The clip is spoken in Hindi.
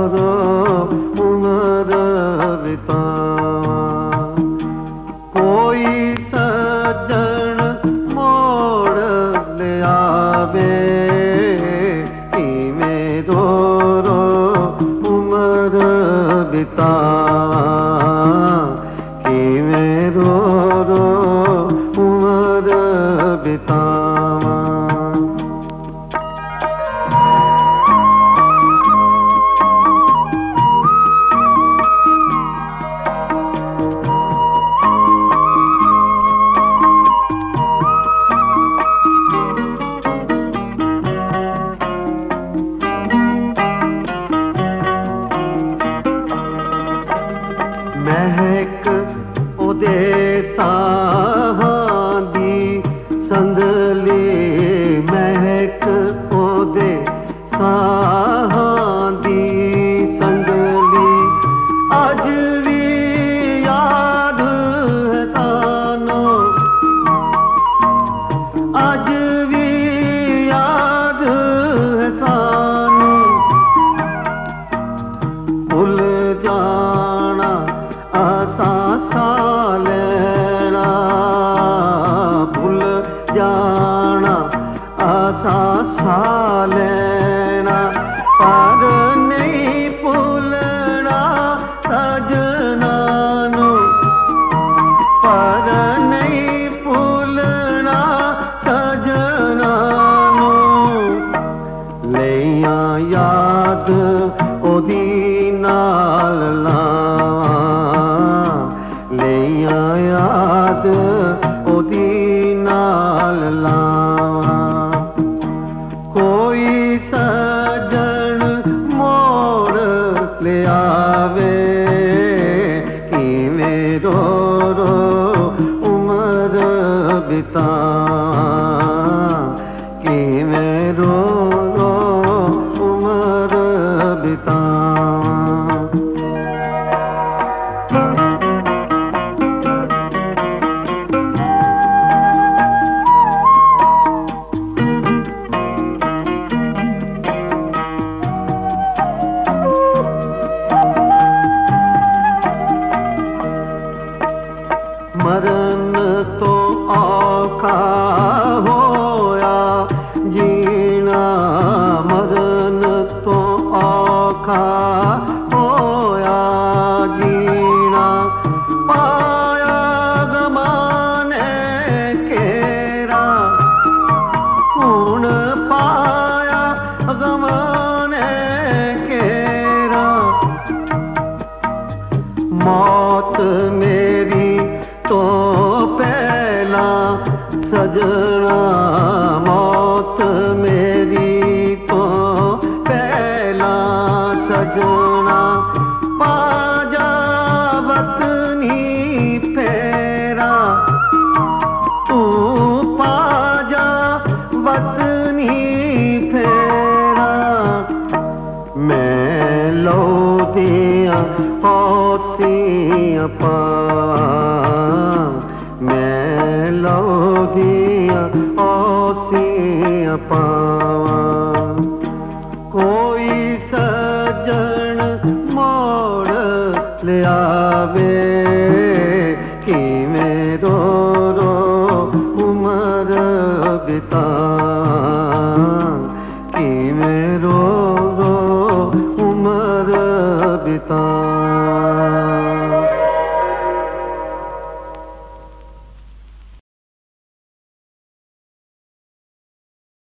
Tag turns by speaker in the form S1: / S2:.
S1: रो उम्र बितावा। कोई सज्जन मोड़ ले आवे इवें रो रो उम्र बितावा। किवें रो रो उम्र बितावा। महक ओदे साहां दी संदली, महक ओदे साहां दी संदली। अज भी याद है सानू, अज भी याद है सानू। भुल जाना आसा सा लेना, भूल जाना आसा सा लेना। पर नहीं भूलना सजना नू, पर नहीं भूलना सजना नू। लैया याद ओदी नाल लावां, लैया याद ओदी नाल लावां। कोई सजन मोड़ ले आवे किवें रो रो उम्र बितावा। किवें रो रो उम्र बितावा। मरन तो औखा होया जीना, मरन तो औखा होया जीना। पाया गमाने केरा, हुण पाया गमाने केरा। मौत मेरी तो पहला सजना, मौत मेरी तो पहला सजना। पाजा वतनी फेरा, तू पाजा वतनी फेरा। मैं लो दिया औसियां पावा, मैं लो दिया औसियां पावा। कोई सजन मोड़ ले आवे किवें रो रो उम्र बितावा। किवें रो